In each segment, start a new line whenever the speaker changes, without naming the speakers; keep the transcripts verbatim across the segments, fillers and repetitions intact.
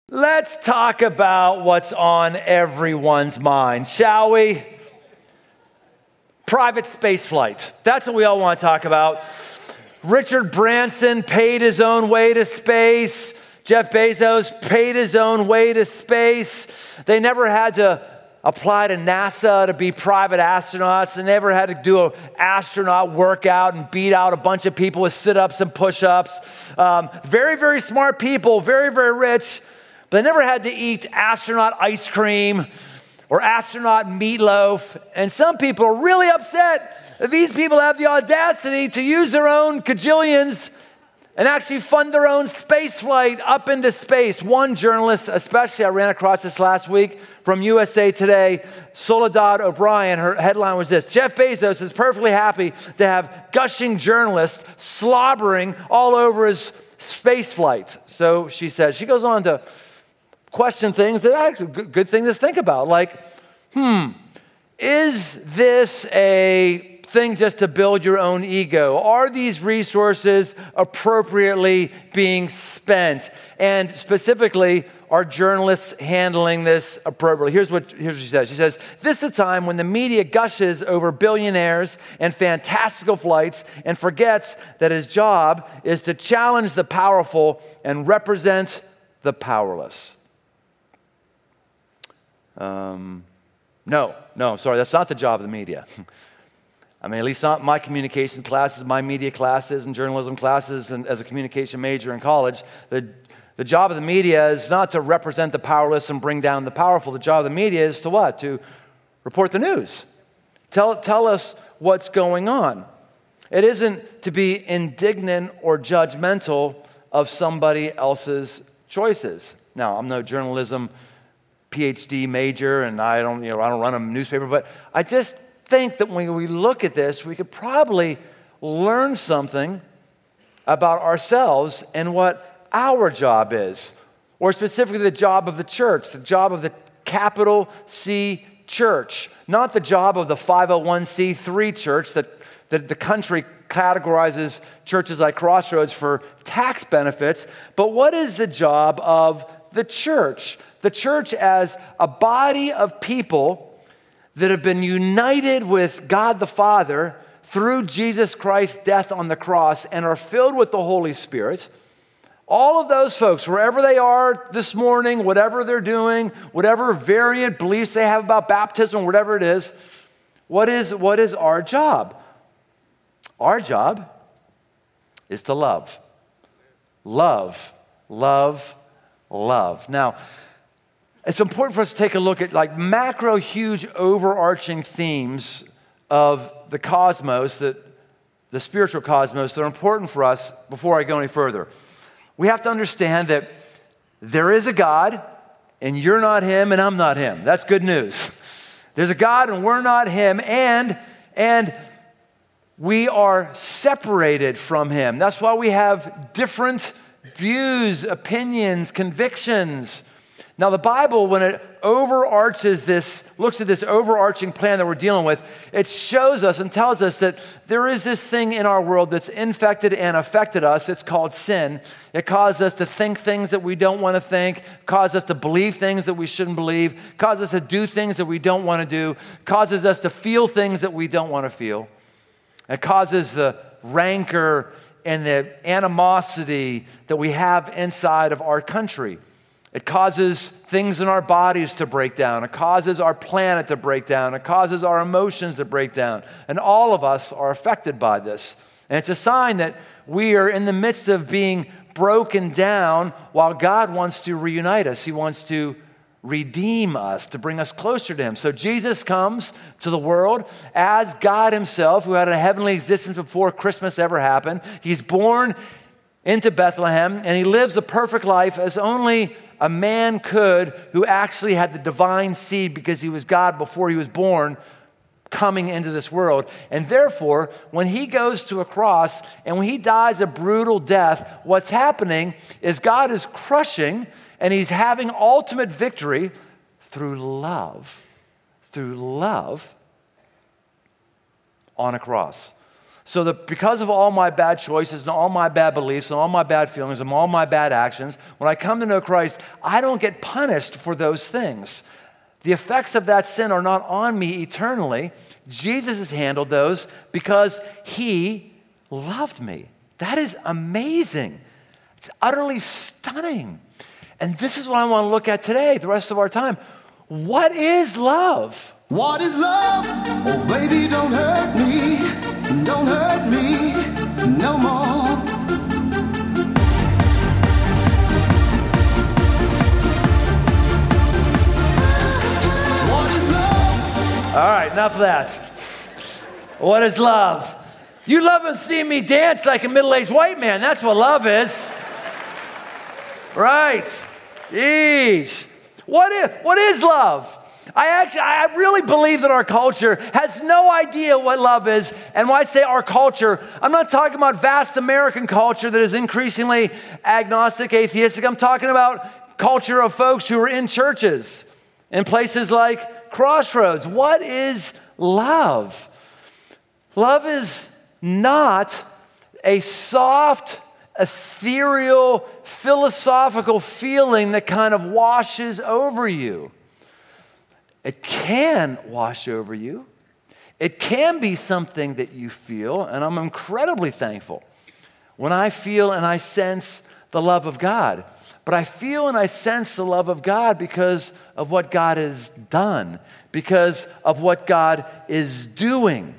Let's talk about what's on everyone's mind, shall we? Private space flight. That's what we all want to talk about. Richard Branson paid his own way to space. Jeff Bezos paid his own way to space. They never had to apply to NASA to be private astronauts. They never had to do an astronaut workout and beat out a bunch of people with sit-ups and push-ups. Um, very, very smart people, very, very rich, but they never had to eat astronaut ice cream or astronaut meatloaf. And some people are really upset that these people have the audacity to use their own cajillions and actually fund their own space flight up into space. One journalist, especially, I ran across this last week from U S A Today, Soledad O'Brien, her headline was this: Jeff Bezos is perfectly happy to have gushing journalists slobbering all over his space flight. So she says, she goes on to question things that are actually good, good things to think about. Like, hmm, is this a thing just to build your own ego? Are these resources appropriately being spent? And specifically, are journalists handling this appropriately? Here's what, here's what she says. She says, this is a time when the media gushes over billionaires and fantastical flights and forgets that his job is to challenge the powerful and represent the powerless. Um, no, no, sorry, that's not the job of the media. I mean, at least not my communication classes, my media classes and journalism classes, and as a communication major in college. The, the job of the media is not to represent the powerless and bring down the powerful. The job of the media is to what? To report the news. Tell, tell us what's going on. It isn't to be indignant or judgmental of somebody else's choices. Now, I'm no journalism P H D major, and I don't, you know, I don't run a newspaper, but I just think that when we look at this, we could probably learn something about ourselves and what our job is, or specifically the job of the church, the job of the capital C church, not the job of the five oh one c three church that, that the country categorizes churches like Crossroads for tax benefits, but what is the job of the church? The church as a body of people that have been united with God the Father through Jesus Christ's death on the cross and are filled with the Holy Spirit. All of those folks, wherever they are this morning, whatever they're doing, whatever variant beliefs they have about baptism, whatever it is, what is, what is our job? Our job is to love. Love, love, love. Now, it's important for us to take a look at like macro, huge, overarching themes of the cosmos, that the spiritual cosmos, that are important for us before I go any further. We have to understand that there is a God, and you're not him, and I'm not him. That's good news. There's a God, and we're not him, and, and we are separated from him. That's why we have different views, opinions, convictions. Now, the Bible, when it overarches this, looks at this overarching plan that we're dealing with, it shows us and tells us that there is this thing in our world that's infected and affected us. It's called sin. It causes us to think things that we don't want to think, causes us to believe things that we shouldn't believe, causes us to do things that we don't want to do, causes us to feel things that we don't want to feel. It causes the rancor and the animosity that we have inside of our country. It causes things in our bodies to break down. It causes our planet to break down. It causes our emotions to break down. And all of us are affected by this. And it's a sign that we are in the midst of being broken down while God wants to reunite us. He wants to redeem us, to bring us closer to him. So Jesus comes to the world as God himself, who had a heavenly existence before Christmas ever happened. He's born into Bethlehem, and he lives a perfect life as only a man could, who actually had the divine seed because he was God before he was born, coming into this world. And therefore, when he goes to a cross and when he dies a brutal death, what's happening is God is crushing and he's having ultimate victory through love. Through love on a cross. So that because of all my bad choices and all my bad beliefs and all my bad feelings and all my bad actions, when I come to know Christ, I don't get punished for those things. The effects of that sin are not on me eternally. Jesus has handled those because he loved me. That is amazing. It's utterly stunning. And this is what I want to look at today, the rest of our time. What is love?
What is love? Oh, baby, don't hurt me. Don't hurt me no more. What is love?
All right, enough of that. What is love? You love and see me dance like a middle-aged white man. That's what love is. Right. Yeesh. What is, what is love? I actually, I really believe that our culture has no idea what love is. And when I say our culture, I'm not talking about vast American culture that is increasingly agnostic, atheistic. I'm talking about culture of folks who are in churches, in places like Crossroads. What is love? Love is not a soft, ethereal, philosophical feeling that kind of washes over you. It can wash over you. It can be something that you feel, and I'm incredibly thankful when I feel and I sense the love of God. But I feel and I sense the love of God because of what God has done, because of what God is doing.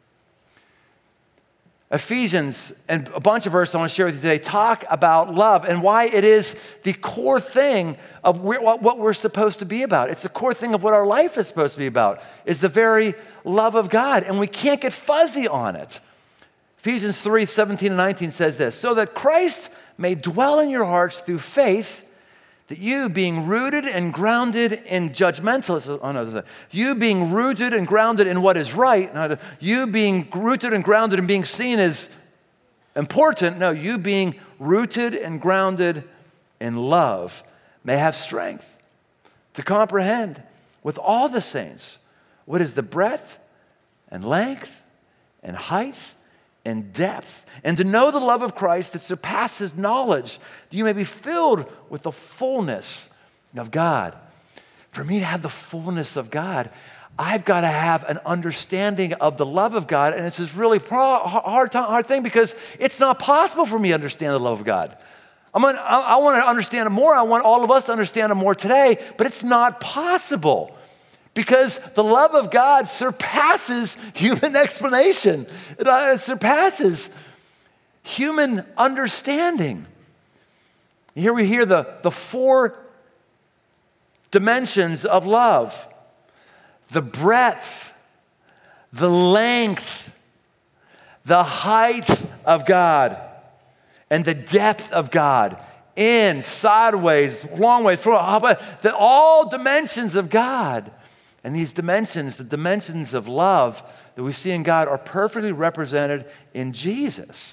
Ephesians and a bunch of verses I want to share with you today talk about love and why it is the core thing of what we're supposed to be about. It's the core thing of what our life is supposed to be about, is the very love of God, and we can't get fuzzy on it. Ephesians three, seventeen and nineteen says this, so that Christ may dwell in your hearts through faith, that you being rooted and grounded in judgmentalism, oh no, you being rooted and grounded in what is right, not you being rooted and grounded in being seen as important, no, you being rooted and grounded in love may have strength to comprehend with all the saints what is the breadth and length and height and depth, and to know the love of Christ that surpasses knowledge, that you may be filled with the fullness of God. For me to have the fullness of God, I've got to have an understanding of the love of God, and it's this really pro- hard, hard thing because it's not possible for me to understand the love of God. I'm gonna, I, I want to understand it more. I want all of us to understand it more today, but it's not possible. Because the love of God surpasses human explanation. It, uh, it surpasses human understanding. Here we hear the, the four dimensions of love. The breadth, the length, the height of God, and the depth of God. In, sideways, long ways, the, all dimensions of God. And these dimensions, the dimensions of love that we see in God, are perfectly represented in Jesus.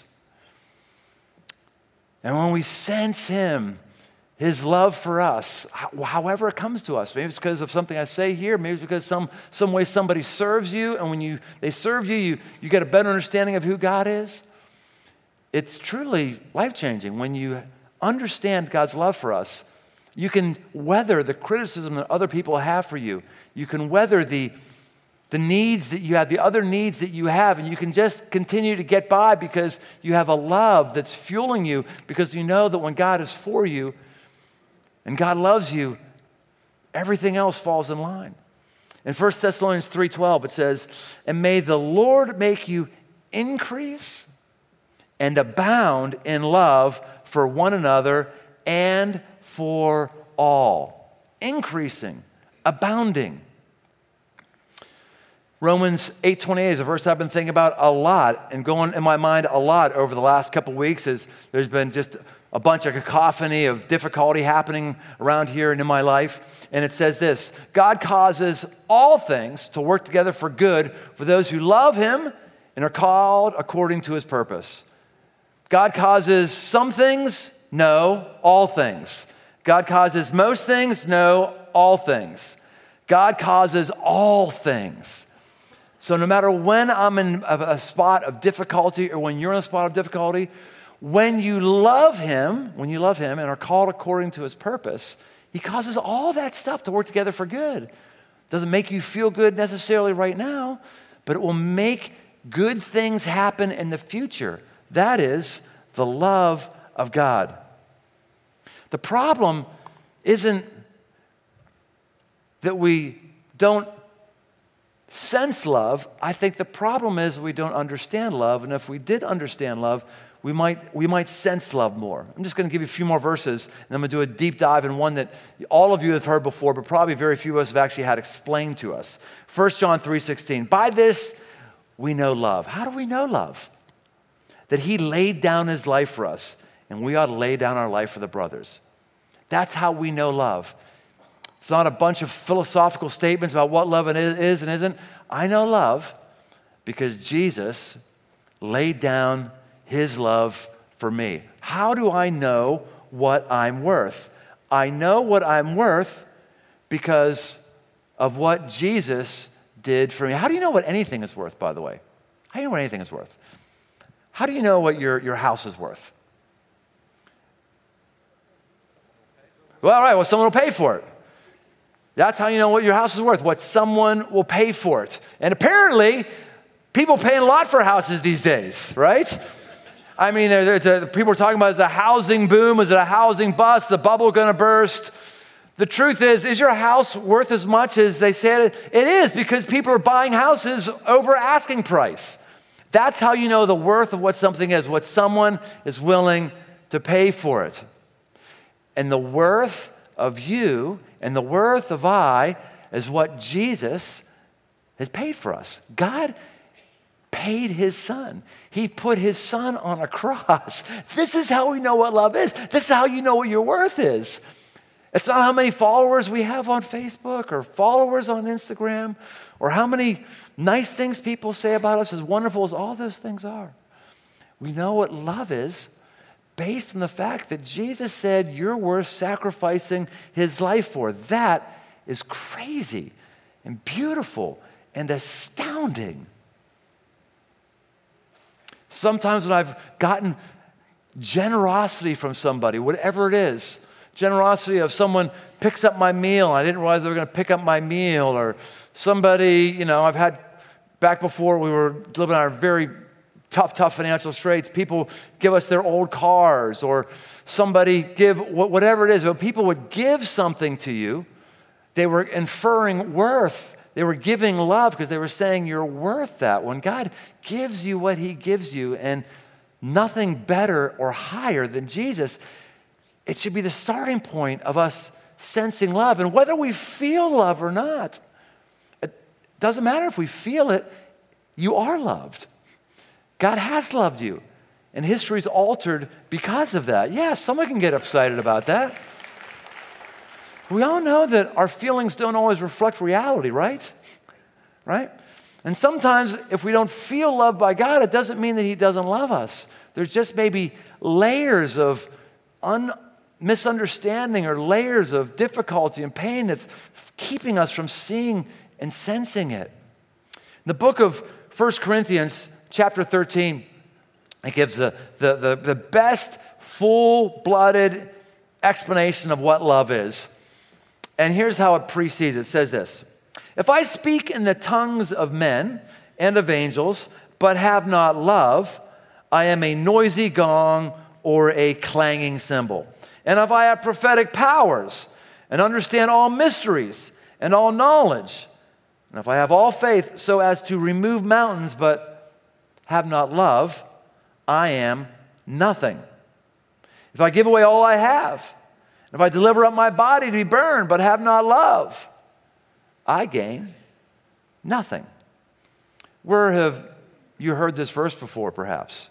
And when we sense him, his love for us, however it comes to us, maybe it's because of something I say here, maybe it's because some, some way somebody serves you, and when you they serve you, you, you get a better understanding of who God is. It's truly life-changing when you understand God's love for us. You can weather the criticism that other people have for you. You can weather the, the needs that you have, the other needs that you have, and you can just continue to get by because you have a love that's fueling you, because you know that when God is for you and God loves you, everything else falls in line. In First Thessalonians three twelve, it says, and may the Lord make you increase and abound in love for one another and for all. Increasing, abounding. Romans eight twenty-eight is a verse I've been thinking about a lot and going in my mind a lot over the last couple of weeks. Is there's been just a bunch of cacophony of difficulty happening around here and in my life. And it says this, God causes all things to work together for good for those who love him and are called according to his purpose. God causes some things? No, all things. God causes most things? No, all things. God causes all things. So no matter when I'm in a, a spot of difficulty or when you're in a spot of difficulty, when you love him, when you love him and are called according to his purpose, he causes all that stuff to work together for good. Doesn't make you feel good necessarily right now, but it will make good things happen in the future. That is the love of God. The problem isn't that we don't sense love. I think the problem is we don't understand love, and if we did understand love, we might, we might sense love more. I'm just going to give you a few more verses, and I'm going to do a deep dive in one that all of you have heard before, but probably very few of us have actually had explained to us. First John three sixteen. By this we know love. How do we know love? That he laid down his life for us, and we ought to lay down our life for the brothers. That's how we know love. It's not a bunch of philosophical statements about what love is and isn't. I know love because Jesus laid down his love for me. How do I know what I'm worth? I know what I'm worth because of what Jesus did for me. How do you know what anything is worth, by the way? How do you know what anything is worth? How do you know what your, your house is worth? Well, all right, well, someone will pay for it. That's how you know what your house is worth, what someone will pay for it. And apparently, people pay a lot for houses these days, right? I mean, there, there, a, people are talking about, is it a housing boom? Is it a housing bust? The bubble going to burst? The truth is, is your house worth as much as they said? It is, because people are buying houses over asking price. That's how you know the worth of what something is, what someone is willing to pay for it. And the worth of you and the worth of I is what Jesus has paid for us. God paid his son. He put his son on a cross. This is how we know what love is. This is how you know what your worth is. It's not how many followers we have on Facebook or followers on Instagram or how many nice things people say about us, as wonderful as all those things are. We know what love is based on the fact that Jesus said you're worth sacrificing his life for. That is crazy and beautiful and astounding. Sometimes when I've gotten generosity from somebody, whatever it is, generosity of someone picks up my meal, I didn't realize they were going to pick up my meal, or somebody, you know, I've had, back before we were living in our very tough, tough financial straits, people give us their old cars, or somebody give, whatever it is, but people would give something to you, they were inferring worth. They were giving love because they were saying you're worth that. When God gives you what he gives you, and nothing better or higher than Jesus, it should be the starting point of us sensing love. And whether we feel love or not, it doesn't matter if we feel it, you are loved. God has loved you, and history's altered because of that. Yeah, someone can get excited about that. We all know that our feelings don't always reflect reality, right? Right? And sometimes if we don't feel loved by God, it doesn't mean that he doesn't love us. There's just maybe layers of un- misunderstanding or layers of difficulty and pain that's keeping us from seeing and sensing it. In the book of First Corinthians, chapter thirteen, it gives the, the, the, the best full-blooded explanation of what love is. And here's how it precedes. It says this: if I speak in the tongues of men and of angels, but have not love, I am a noisy gong or a clanging cymbal. And if I have prophetic powers and understand all mysteries and all knowledge, and if I have all faith so as to remove mountains, but have not love, I am nothing. If I give away all I have, if I deliver up my body to be burned, but have not love, I gain nothing. Where have you heard this verse before, perhaps?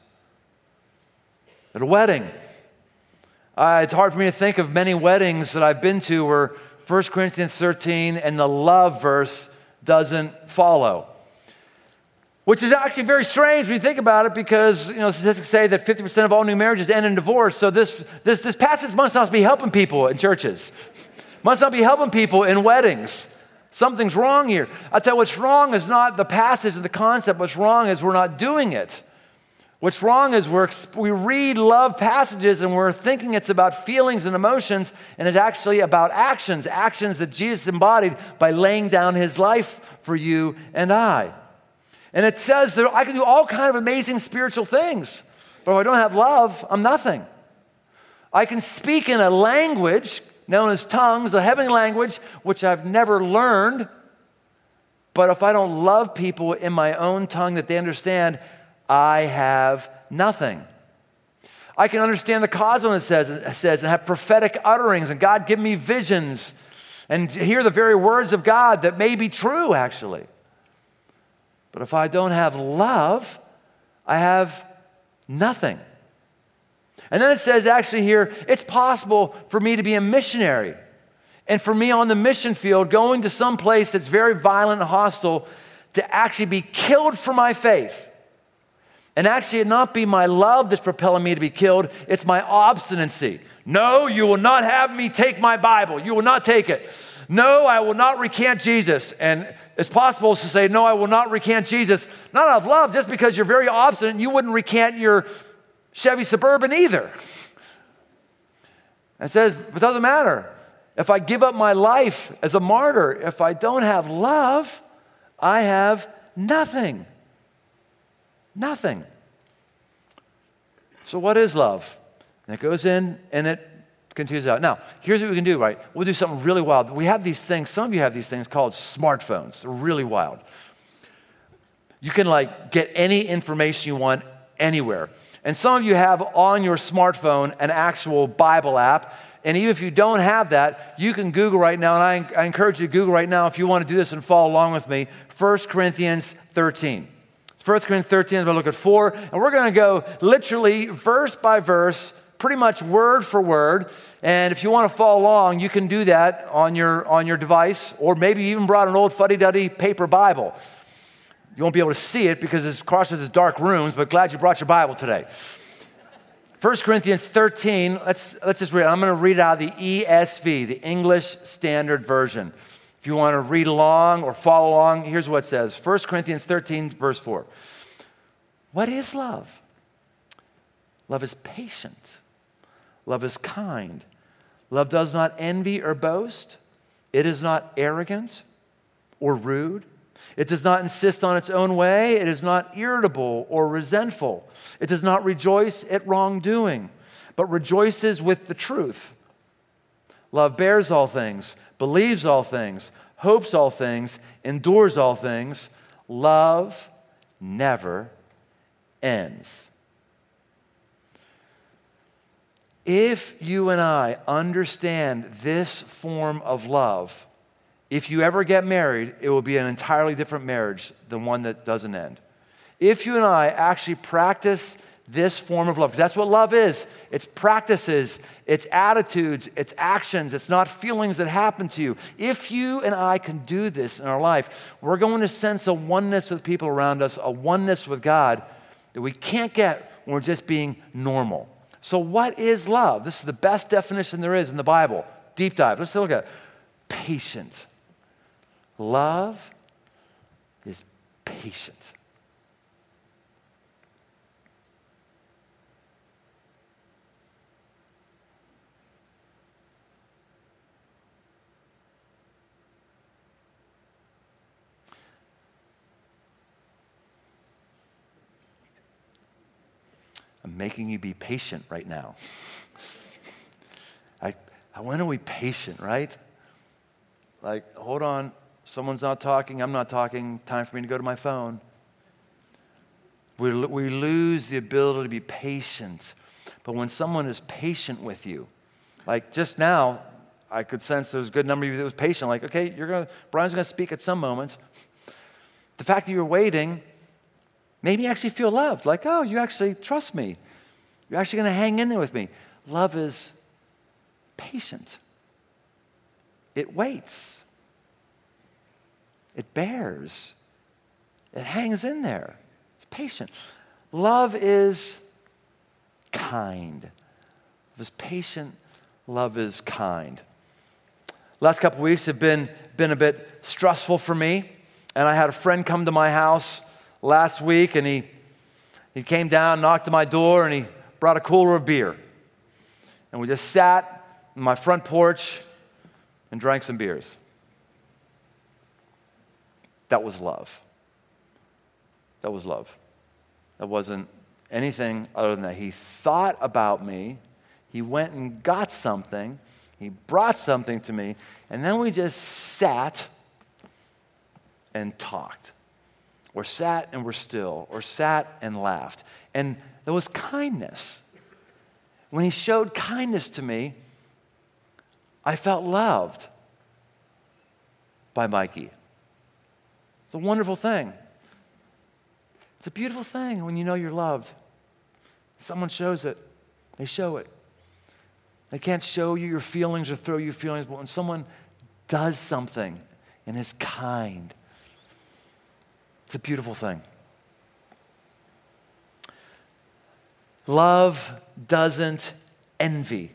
At a wedding. Uh, it's hard for me to think of many weddings that I've been to where First Corinthians thirteen and the love verse doesn't follow. Which is actually very strange when you think about it, because, you know, statistics say that fifty percent of all new marriages end in divorce. So this, this, this passage must not be helping people in churches. Must not be helping people in weddings. Something's wrong here. I'll tell you what's wrong is not the passage and the concept. What's wrong is we're not doing it. What's wrong is we're, we read love passages and we're thinking it's about feelings and emotions, and it's actually about actions, actions that Jesus embodied by laying down his life for you and I. And it says that I can do all kinds of amazing spiritual things, but if I don't have love, I'm nothing. I can speak in a language known as tongues, a heavenly language, which I've never learned. But if I don't love people in my own tongue that they understand, I have nothing. I can understand the cosmos, it says, it says, and have prophetic utterings, and God give me visions, and hear the very words of God that may be true, actually. But if I don't have love, I have nothing. And then it says actually here, it's possible for me to be a missionary. And for me on the mission field, going to some place that's very violent and hostile, to actually be killed for my faith. And actually it not be my love that's propelling me to be killed, it's my obstinacy. No, you will not have me take my Bible. You will not take it. No, I will not recant Jesus. And it's possible to say, no, I will not recant Jesus. Not out of love, just because you're very obstinate, you wouldn't recant your Chevy Suburban either. It says, it doesn't matter. If I give up my life as a martyr, if I don't have love, I have nothing. Nothing. So what is love? And it goes in and it continues out. Now, here's what we can do, right? We'll do something really wild. We have these things, some of you have these things called smartphones. They're really wild. You can like get any information you want anywhere. And some of you have on your smartphone an actual Bible app. And even if you don't have that, you can Google right now. And I, I encourage you to Google right now if you want to do this and follow along with me. First Corinthians thirteen. First Corinthians thirteen, I'm going to look at four. And we're going to go literally verse by verse, pretty much word for word. And if you want to follow along, you can do that on your, on your device. Or maybe you even brought an old fuddy-duddy paper Bible. You won't be able to see it because it's across these dark rooms, but glad you brought your Bible today. First Corinthians thirteen, let's, let's just read it. I'm going to read it out of the E S V, the English Standard Version. If you want to read along or follow along, here's what it says. First Corinthians thirteen, verse four. What is love? Love is patient. Love is kind. Love does not envy or boast. It is not arrogant or rude. It does not insist on its own way. It is not irritable or resentful. It does not rejoice at wrongdoing, but rejoices with the truth. Love bears all things, believes all things, hopes all things, endures all things. Love never ends. If you and I understand this form of love, if you ever get married, it will be an entirely different marriage than one that doesn't end. If you and I actually practice this form of love, because that's what love is. It's practices, it's attitudes, it's actions, it's not feelings that happen to you. If you and I can do this in our life, we're going to sense a oneness with people around us, a oneness with God that we can't get when we're just being normal. So what is love? This is the best definition there is in the Bible. Deep dive. Let's look at it. Patient. Love is patient. I'm making you be patient right now. I, I when are we patient, right? Like, hold on, someone's not talking, I'm not talking, time for me to go to my phone. We, we lose the ability to be patient. But when someone is patient with you, like just now, I could sense there was a good number of you that was patient. Like, okay, you're gonna, Brian's gonna speak at some moment. The fact that you're waiting made me actually feel loved. Like, oh, you actually trust me. You're actually gonna hang in there with me. Love is patient. It waits. It bears. It hangs in there. It's patient. Love is kind. Love is patient. Love is kind. Last couple of weeks have been been a bit stressful for me. And I had a friend come to my house last week, and he, he came down, knocked at my door, and he brought a cooler of beer. And we just sat on my front porch and drank some beers. That was love. That was love. That wasn't anything other than that. He thought about me. He went and got something. He brought something to me. And then we just sat and talked. Or sat and were still. Or sat and laughed. And there was kindness. When he showed kindness to me, I felt loved by Mikey. It's a wonderful thing. It's a beautiful thing when you know you're loved. Someone shows it. They show it. They can't show you your feelings or throw you feelings, but when someone does something and is kind, it's a beautiful thing. Love doesn't envy.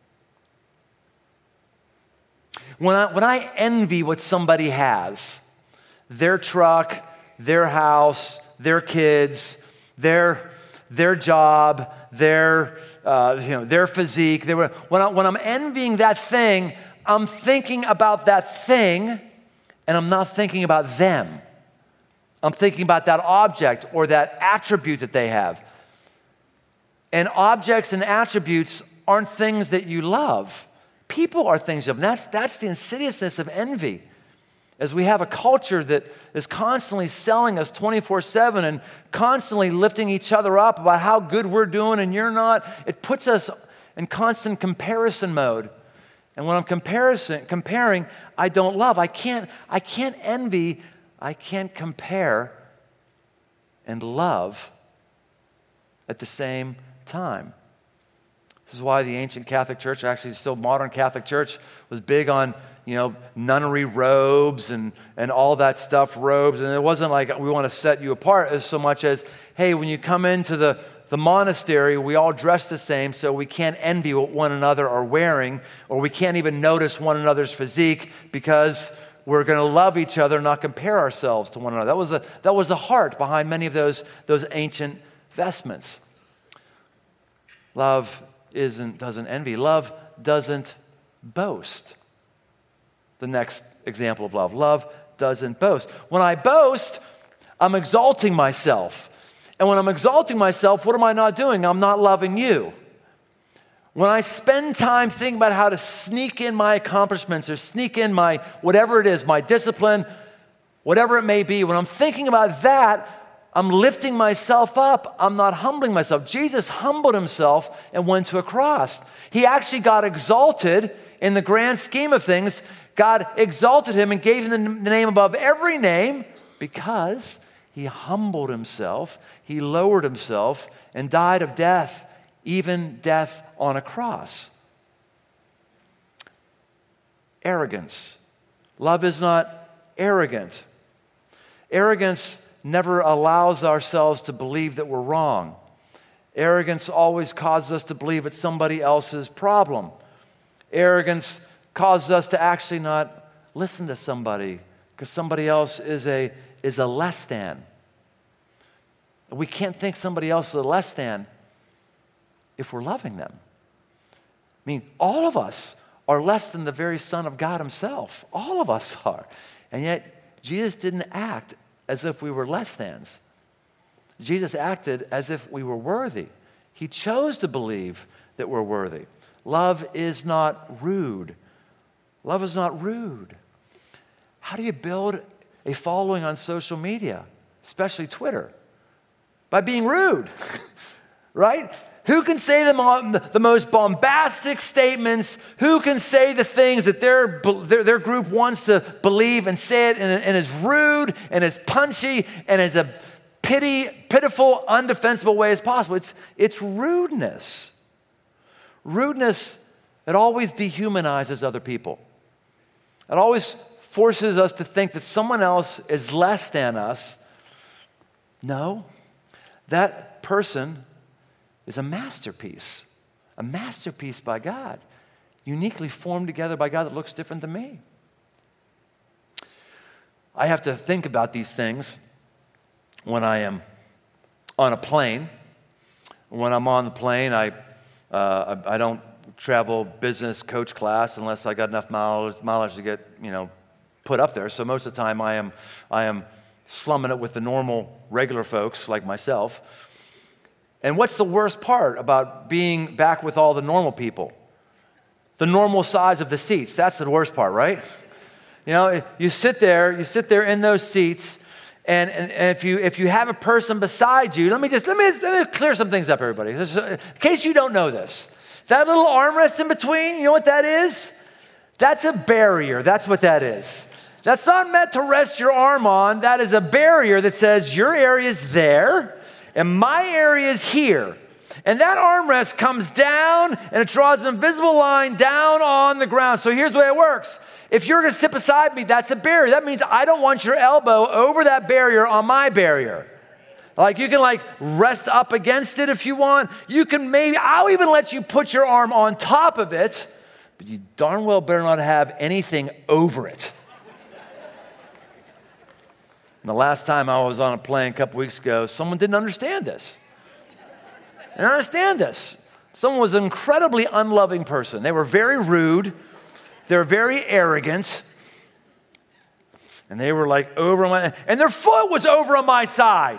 When I, when I envy what somebody has, their truck, their house, their kids, their, their job, their, uh, you know, their physique. They were, when, I, when I'm envying that thing, I'm thinking about that thing, and I'm not thinking about them. I'm thinking about that object or that attribute that they have. And objects and attributes aren't things that you love. People are things you love. And that's, that's the insidiousness of envy. As we have a culture that is constantly selling us twenty-four seven and constantly lifting each other up about how good we're doing and you're not, it puts us in constant comparison mode. And when I'm comparison, comparing, I don't love. I can't, I can't envy, I can't compare and love at the same time. This is why the ancient Catholic Church, actually still modern Catholic Church, was big on, you know, nunnery robes and, and all that stuff, robes. And it wasn't like we want to set you apart as so much as, hey, when you come into the, the monastery, we all dress the same, so we can't envy what one another are wearing, or we can't even notice one another's physique because we're going to love each other, not compare ourselves to one another. That was the, that was the heart behind many of those, those ancient vestments. Love isn't, doesn't envy. Love doesn't boast. The next example of love. Love doesn't boast. When I boast, I'm exalting myself. And when I'm exalting myself, what am I not doing? I'm not loving you. When I spend time thinking about how to sneak in my accomplishments or sneak in my whatever it is, my discipline, whatever it may be, when I'm thinking about that, I'm lifting myself up. I'm not humbling myself. Jesus humbled himself and went to a cross. He actually got exalted in the grand scheme of things. God exalted him and gave him the name above every name because he humbled himself. He lowered himself and died of death, even death on a cross. Arrogance. Love is not arrogant. Arrogance never allows ourselves to believe that we're wrong. Arrogance always causes us to believe it's somebody else's problem. Arrogance causes us to actually not listen to somebody because somebody else is a, is a less than. We can't think somebody else is a less than if we're loving them. I mean, all of us are less than the very Son of God himself. All of us are. And yet, Jesus didn't act as if we were less thans. Jesus acted as if we were worthy. He chose to believe that we're worthy. Love is not rude. Love is not rude. How do you build a following on social media, especially Twitter? By being rude, right? Who can say the, the most bombastic statements? Who can say the things that their, their, their group wants to believe and say it and, and is rude and is punchy and is a pity, pitiful, undefensible way as possible? It's, it's rudeness. Rudeness, it always dehumanizes other people. It always forces us to think that someone else is less than us. No, that person is a masterpiece, a masterpiece by God, uniquely formed together by God that looks different than me. I have to think about these things when I am on a plane. When I'm on the plane, I, uh, I, I don't travel business coach class unless I got enough mileage, mileage to get, you know, put up there. So most of the time I am, I am slumming it with the normal, regular folks like myself. And what's the worst part about being back with all the normal people? The normal size of the seats. That's the worst part, right? You know, you sit there, you sit there in those seats, and, and, and if you if you have a person beside you, let me just let me let me clear some things up, everybody. In case you don't know this, that little armrest in between, you know what that is? That's a barrier. That's what that is. That's not meant to rest your arm on. That is a barrier that says your area is there and my area is here. And that armrest comes down and it draws an invisible line down on the ground. So here's the way it works. If you're going to sit beside me, that's a barrier. That means I don't want your elbow over that barrier on my barrier. Like you can like rest up against it if you want. You can maybe, I'll even let you put your arm on top of it, but you darn well better not have anything over it. And the last time I was on a plane a couple weeks ago, someone didn't understand this. They didn't understand this. Someone was an incredibly unloving person. They were very rude. They were very arrogant. And they were like over on my, and their foot was over on my side.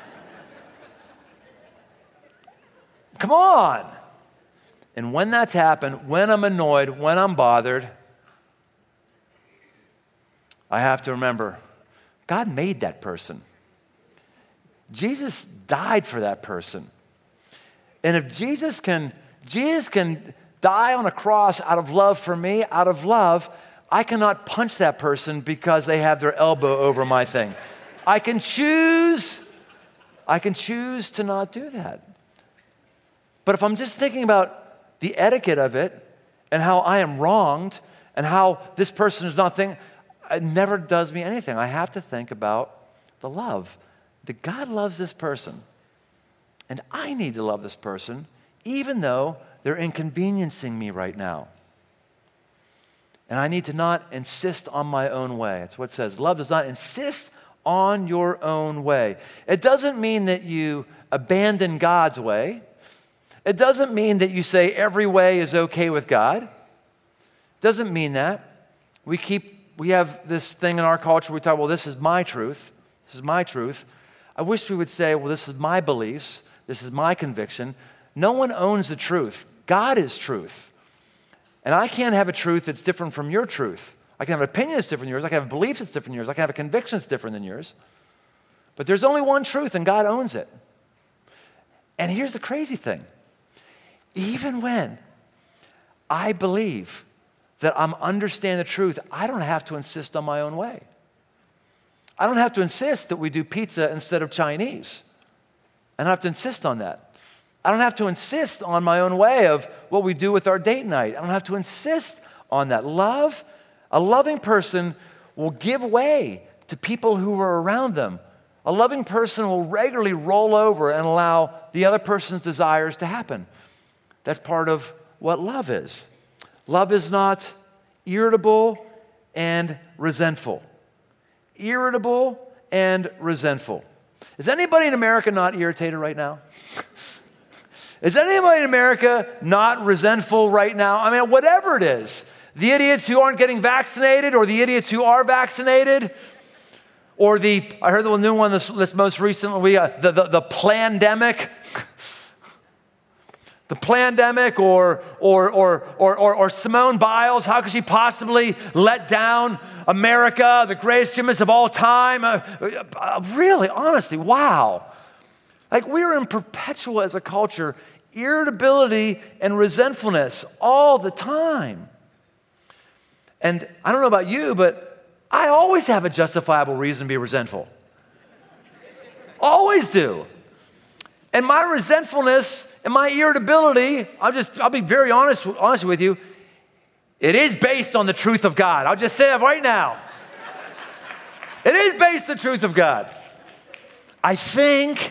Come on. And when that's happened, when I'm annoyed, when I'm bothered, I have to remember, God made that person. Jesus died for that person. And if Jesus can, Jesus can die on a cross out of love for me, out of love, I cannot punch that person because they have their elbow over my thing. I can choose, I can choose to not do that. But if I'm just thinking about the etiquette of it and how I am wronged and how this person is not thinking, it never does me anything. I have to think about the love. That God loves this person. And I need to love this person even though they're inconveniencing me right now. And I need to not insist on my own way. That's what it says. Love does not insist on your own way. It doesn't mean that you abandon God's way. It doesn't mean that you say every way is okay with God. It doesn't mean that. We keep We have this thing in our culture, we talk, well, this is my truth. This is my truth. I wish we would say, well, this is my beliefs. This is my conviction. No one owns the truth. God is truth. And I can't have a truth that's different from your truth. I can have an opinion that's different than yours. I can have a belief that's different than yours. I can have a conviction that's different than yours. But there's only one truth, and God owns it. And here's the crazy thing. Even when I believe that I'm understanding the truth, I don't have to insist on my own way. I don't have to insist that we do pizza instead of Chinese. I don't have to insist on that. I don't have to insist on my own way of what we do with our date night. I don't have to insist on that. Love, a loving person will give way to people who are around them. A loving person will regularly roll over and allow the other person's desires to happen. That's part of what love is. Love is not irritable and resentful. Irritable and resentful. Is anybody in America not irritated right now? Is anybody in America not resentful right now? I mean, whatever it is. The idiots who aren't getting vaccinated or the idiots who are vaccinated or the, I heard the new one this, this most recently, uh, the, the, the plandemic. The plandemic or, or, or, or, or, or Simone Biles, how could she possibly let down America, the greatest gymnast of all time? Uh, uh, really, honestly, wow. Like we are in perpetual, as a culture, irritability and resentfulness all the time. And I don't know about you, but I always have a justifiable reason to be resentful. Always do. And my resentfulness and my irritability, I'll just, I'll be very honest, honest with you, it is based on the truth of God. I'll just say it right now. It is based on the truth of God. I think,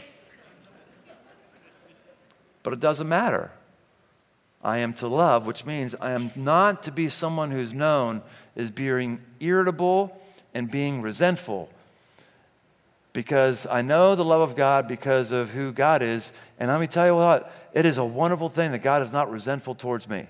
but it doesn't matter. I am to love, which means I am not to be someone who's known as being irritable and being resentful, because I know the love of God because of who God is. And let me tell you what, it is a wonderful thing that God is not resentful towards me.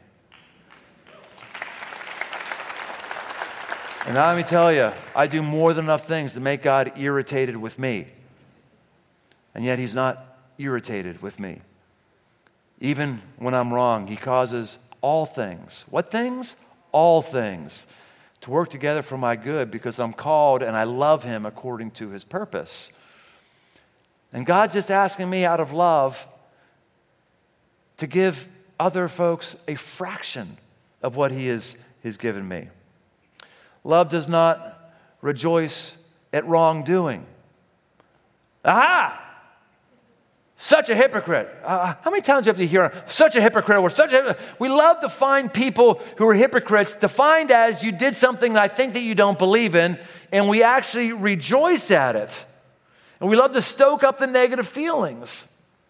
And now let me tell you, I do more than enough things to make God irritated with me. And yet he's not irritated with me. Even when I'm wrong, he causes all things. What things? All things to work together for my good, because I'm called and I love him according to his purpose. And God's just asking me out of love to give other folks a fraction of what he has, has given me. Love does not rejoice at wrongdoing. Aha! Such a hypocrite. Uh, how many times do you have to hear, such a hypocrite? We're such a, we love to find people who are hypocrites, defined as you did something that I think that you don't believe in, and we actually rejoice at it. And we love to stoke up the negative feelings.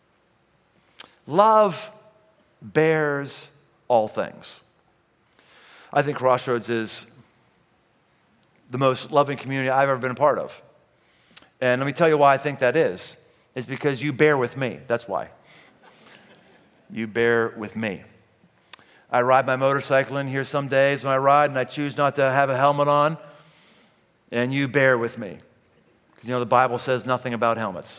Love bears all things. I think Crossroads is the most loving community I've ever been a part of. And let me tell you why I think that is. It's because you bear with me. That's why. You bear with me. I ride my motorcycle in here some days when I ride and I choose not to have a helmet on, and you bear with me. Because you know the Bible says nothing about helmets.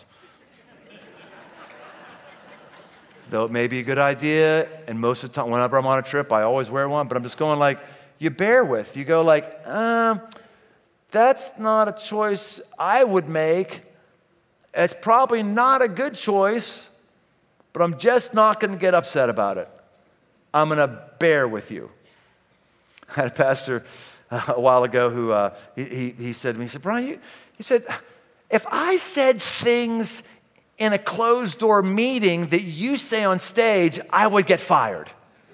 Though it may be a good idea, and most of the time, whenever I'm on a trip, I always wear one, but I'm just going like, you bear with. You go like, um, that's not a choice I would make. It's probably not a good choice, but I'm just not going to get upset about it. I'm going to bear with you. I had a pastor uh, a while ago who uh, he, he, he said to me, he said, Brian, you, he said, if I said things in a closed-door meeting that you say on stage, I would get fired.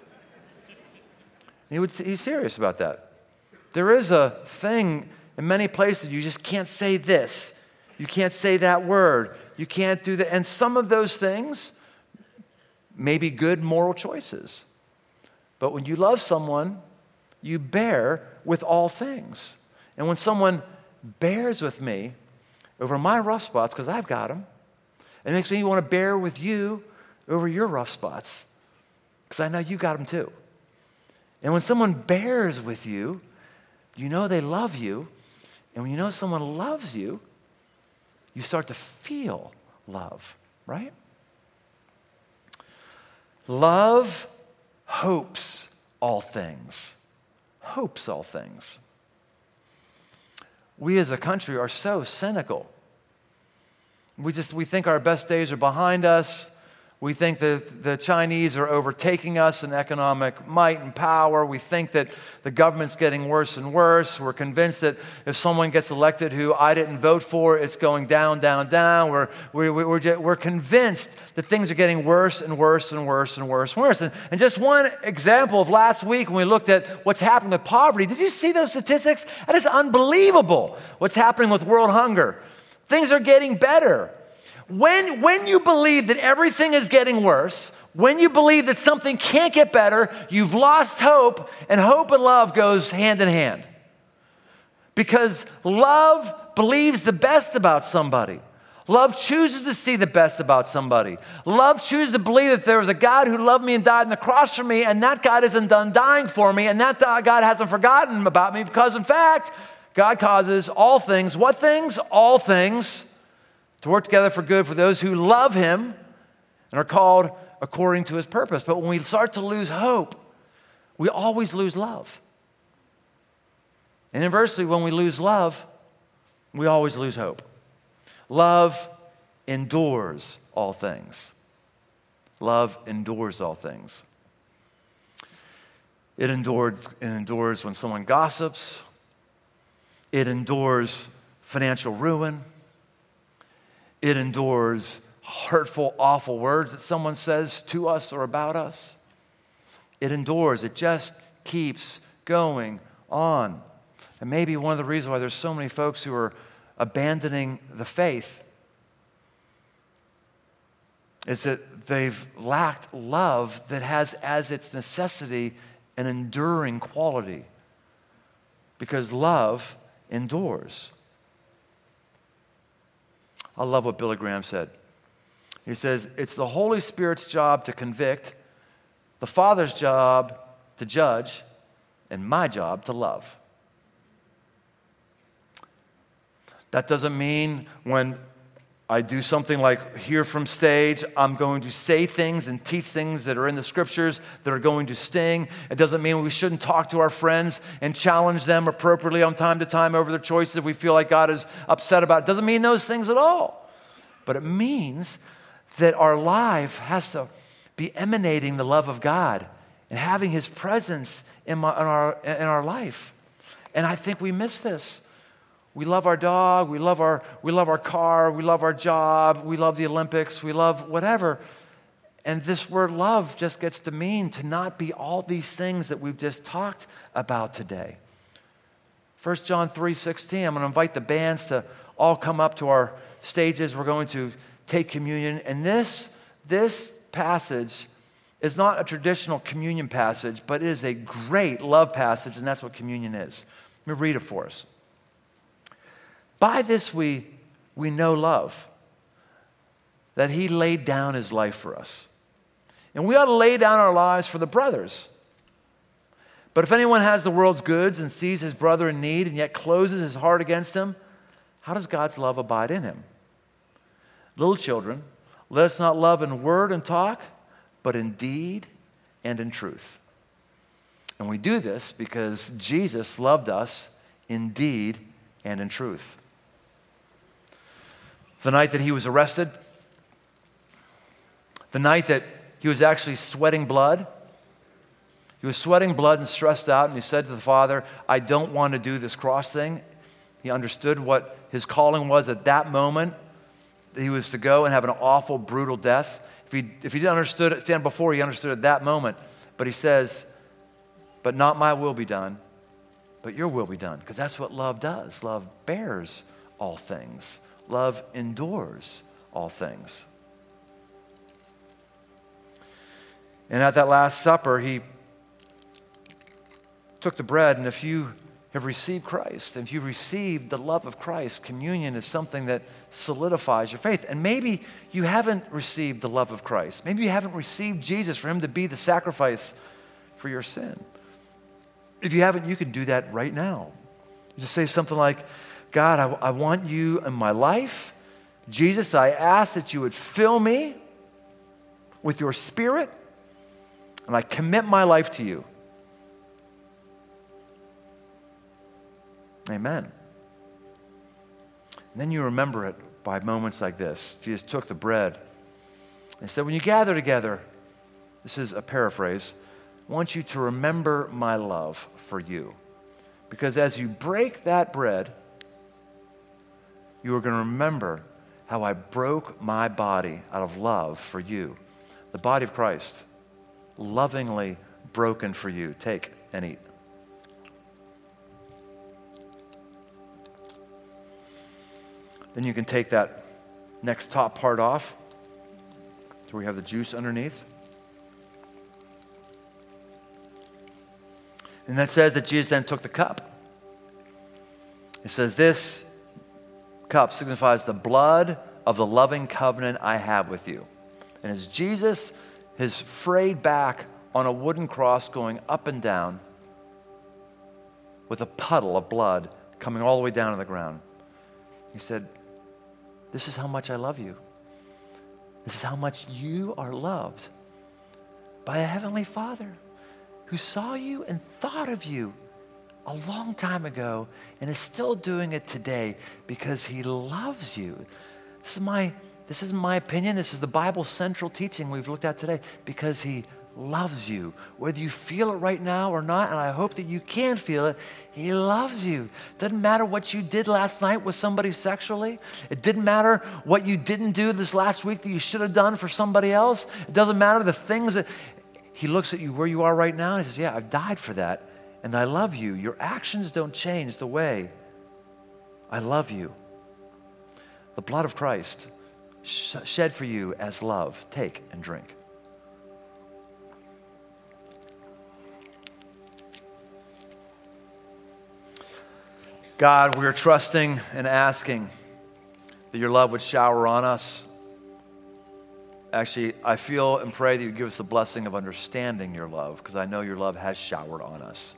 He would, he's serious about that. There is a thing in many places you just can't say this. You can't say that word. You can't do that. And some of those things may be good moral choices. But when you love someone, you bear with all things. And when someone bears with me over my rough spots, because I've got them, it makes me want to bear with you over your rough spots, because I know you got them too. And when someone bears with you, you know they love you. And when you know someone loves you, you start to feel love, right? Love hopes all things. Hopes all things. We as a country are so cynical. We just we think our best days are behind us. We think that the Chinese are overtaking us in economic might and power. We think that the government's getting worse and worse. We're convinced that if someone gets elected who I didn't vote for, it's going down, down, down. We're, we're, we're, just, we're convinced that things are getting worse and worse and worse and worse and worse. And, and just one example of last week when we looked at what's happening with poverty, did you see those statistics? That is unbelievable what's happening with world hunger. Things are getting better. When, when you believe that everything is getting worse, when you believe that something can't get better, you've lost hope, and hope and love goes hand in hand. Because love believes the best about somebody. Love chooses to see the best about somebody. Love chooses to believe that there was a God who loved me and died on the cross for me, and that God isn't done dying for me, and that God hasn't forgotten about me, because in fact, God causes all things, what things? All things to work together for good for those who love him and are called according to his purpose. But when we start to lose hope, we always lose love. And inversely, when we lose love, we always lose hope. Love endures all things. Love endures all things. It endures, it endures when someone gossips. It endures financial ruin. It endures hurtful, awful words that someone says to us or about us. It endures. It just keeps going on. And maybe one of the reasons why there's so many folks who are abandoning the faith is that they've lacked love that has as its necessity an enduring quality. Because love endures. I love what Billy Graham said. He says, it's the Holy Spirit's job to convict, the Father's job to judge, and my job to love. That doesn't mean when I do something like here from stage, I'm going to say things and teach things that are in the scriptures that are going to sting. It doesn't mean we shouldn't talk to our friends and challenge them appropriately on time to time over their choices if we feel like God is upset about it. It doesn't mean those things at all. But it means that our life has to be emanating the love of God and having His presence in, my, in, our, in our life. And I think we miss this. We love our dog, we love our, we love our car, we love our job, we love the Olympics, we love whatever. And this word love just gets to mean to not be all these things that we've just talked about today. First John three sixteen, I'm going to invite the bands to all come up to our stages. We're going to take communion. And this, this passage is not a traditional communion passage, but it is a great love passage, and that's what communion is. Let me read it for us. By this we, we know love, that He laid down His life for us. And we ought to lay down our lives for the brothers. But if anyone has the world's goods and sees his brother in need and yet closes his heart against him, how does God's love abide in him? Little children, let us not love in word and talk, but in deed and in truth. And we do this because Jesus loved us in deed and in truth. The night that He was arrested, the night that He was actually sweating blood, He was sweating blood and stressed out, and He said to the Father, I don't want to do this cross thing. He understood what His calling was at that moment, that He was to go and have an awful, brutal death. If he, if he didn't understood it, stand before, He understood at that moment. But He says, but not my will be done, but your will be done. Because that's what love does. Love bears all things. Love endures all things. And at that Last Supper, He took the bread, and if you have received Christ, if you've received the love of Christ, communion is something that solidifies your faith. And maybe you haven't received the love of Christ. Maybe you haven't received Jesus for Him to be the sacrifice for your sin. If you haven't, you can do that right now. You just say something like, God, I, I want You in my life. Jesus, I ask that You would fill me with Your Spirit, and I commit my life to You. Amen. And then you remember it by moments like this. Jesus took the bread and said, when you gather together, this is a paraphrase, I want you to remember my love for you. Because as you break that bread, you are going to remember how I broke my body out of love for you. The body of Christ, lovingly broken for you. Take and eat. Then you can take that next top part off, so we have the juice underneath. And that says that Jesus then took the cup. It says this cup signifies the blood of the loving covenant I have with you. And as Jesus is frayed back on a wooden cross going up and down with a puddle of blood coming all the way down to the ground, He said, this is how much I love you. This is how much you are loved by a heavenly Father who saw you and thought of you a long time ago and is still doing it today because He loves you. This is my, this is my opinion. This is the Bible central teaching we've looked at today, because He loves you. Whether you feel it right now or not, and I hope that you can feel it, He loves you. Doesn't matter what you did last night with somebody sexually. It didn't matter what you didn't do this last week that you should have done for somebody else. It doesn't matter the things that, He looks at you where you are right now and He says, yeah, I've died for that. And I love you. Your actions don't change the way I love you. The blood of Christ sh- shed for you as love. Take and drink. God, we're trusting and asking that your love would shower on us. Actually, I feel and pray that you give us the blessing of understanding your love, because I know your love has showered on us.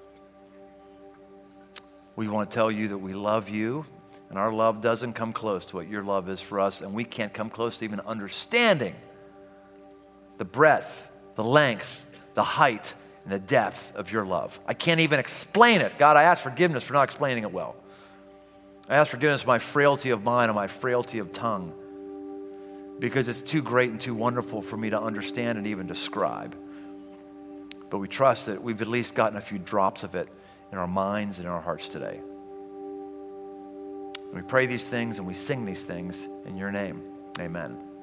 We want to tell you that we love you, and our love doesn't come close to what your love is for us, and we can't come close to even understanding the breadth, the length, the height, and the depth of your love. I can't even explain it. God, I ask forgiveness for not explaining it well. I ask forgiveness for my frailty of mind and my frailty of tongue, because it's too great and too wonderful for me to understand and even describe. But we trust that we've at least gotten a few drops of it in our minds and in our hearts today. And we pray these things and we sing these things in your name. Amen.